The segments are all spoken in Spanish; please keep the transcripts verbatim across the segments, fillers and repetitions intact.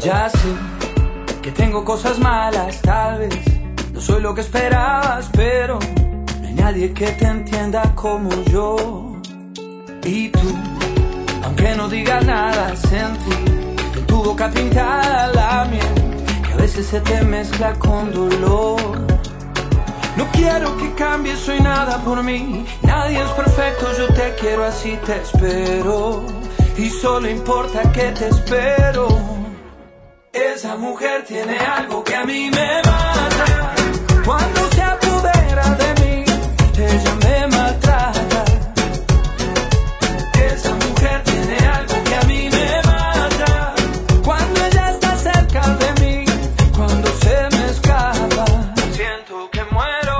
Ya sé que tengo cosas malas, tal vez no soy lo que esperabas, pero no hay nadie que te entienda como yo. Y tú, aunque no digas nada, sentí en tu boca pintada la miel, que a veces se te mezcla con dolor. No quiero que cambies, soy nada por mí. Nadie es perfecto, yo te quiero así, te espero. Y solo importa que te espero. Esa mujer tiene algo que a mí me mata. Cuando se apodera de mí, ella me maltrata. Esa mujer tiene algo que a mí me mata. Cuando ella está cerca de mí, cuando se me escapa, siento que muero.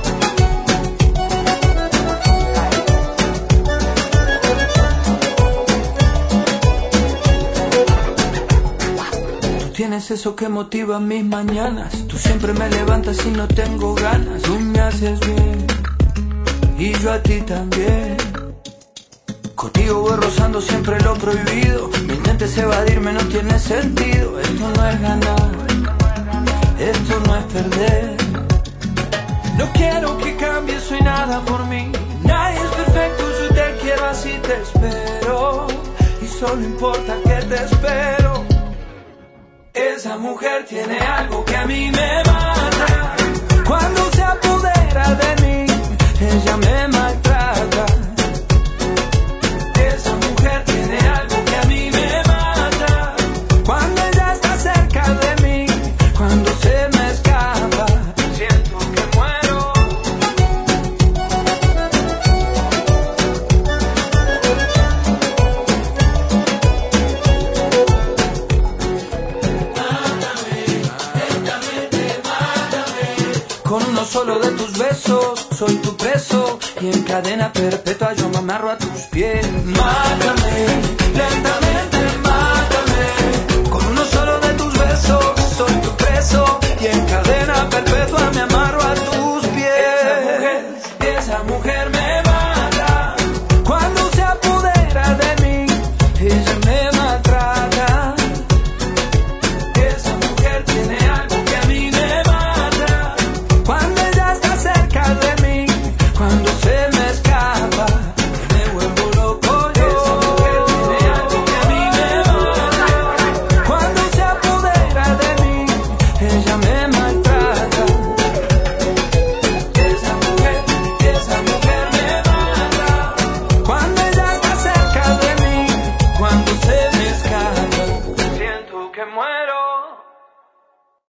Tienes eso que motiva mis mañanas. Tú siempre me levantas y no tengo ganas. Tú me haces bien y yo a ti también. Contigo voy rozando siempre lo prohibido. Mi intentes evadirme, no tiene sentido. Esto no es ganar, esto no es perder. No quiero que cambies, soy nada por mí. Nadie es perfecto, yo te quiero así, te espero. Y solo importa que te espero. Esa mujer tiene algo que a mí me mata. Cuando se apodera de mí, ella me maltrata. Esa mujer tiene algo que a mí me mata. Cuando ella está cerca de mí, cuando se me escapa, siento que muero. Con uno solo de tus besos soy tu preso, y en cadena perpetua yo me amarro a tus pies. Mátame, lentamente mátame. Con uno solo de tus besos soy tu preso, y en cadena perpetua me amarro a tus pies. Esa mujer, esa mujer me mata. Cuando se apodera de mí, ella me maltrata. Esa mujer tiene algo que a mí me mata. Cuando ella está cerca de mí, cuando se me escapa, me vuelvo loco yo. Esa mujer tiene algo que a mí me mata. Cuando se apodera de mí, ella me maltrata. Esa mujer, esa mujer me mata. Cuando ella está cerca de mí, cuando se me escapa, siento que muero.